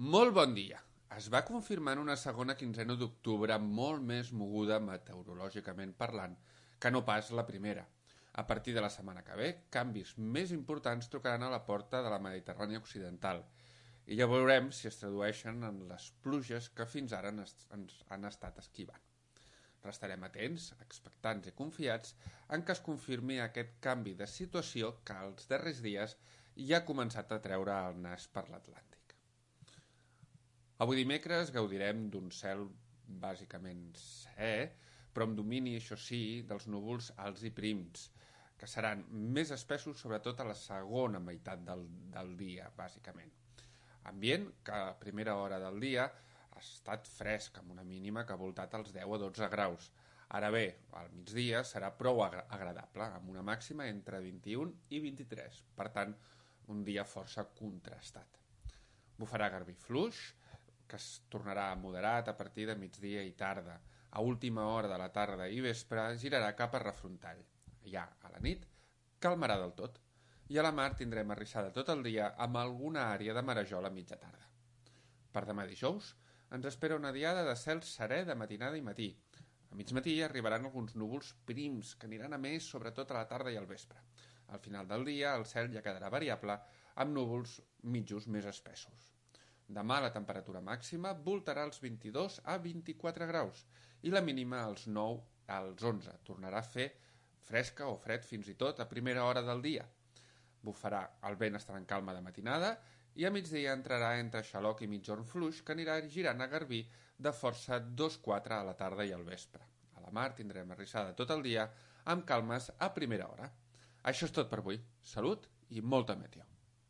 Molt bon dia. Es va confirmar en una segona quinzena d'octubre molt més moguda meteorològicament parlant que no pas la primera. A partir de la setmana que ve, canvis més importants trucaran a la porta de la Mediterrània occidental i ja veurem si es tradueixen en les pluges que fins ara ens han estat esquivant. Restarem atents, expectants i confiats en que es confirmi aquest canvi de situació que els darrers dies ja ha començat a treure el nas per l'Atlàntic. Avui dimecres gaudirem d'un cel bàsicament serè, però amb domini, això sí, dels núvols alts i prims, que seran més espessos sobretot a la segona meitat del dia, bàsicament. Ambient que a primera hora del dia ha estat fresc, amb una mínima que ha voltat als 10 o 12 graus. Ara bé, al migdia serà prou agradable, amb una màxima entre 21 i 23, per tant, un dia força contrastat. Bufarà garbí fluix, que es tornarà moderat a partir de migdia i tarda. A última hora de la tarda i vespre girarà cap a refrontall. Ja a la nit calmarà del tot. I a la mar tindrem arrissada tot el dia amb alguna àrea de marejol a mitja tarda. Per demà dijous ens espera una diada de cel serè de matinada i matí. A migmatí arribaran alguns núvols prims que aniran a més sobretot a la tarda i al vespre. Al final del dia el cel ja quedarà variable amb núvols mitjos més espessos. Demà la temperatura màxima voltarà als 22 a 24 graus i la mínima als 9 als 11. Tornarà a fer fresca o fred fins i tot a primera hora del dia. Bufarà el vent estarà en calma de matinada i a migdia entrarà entre xaloc i mitjorn fluix que anirà girant a garbí de força 2-4 a la tarda i al vespre. A la mar tindrem arrissada tot el dia amb calmes a primera hora. Això és tot per avui. Salut i molta meteo.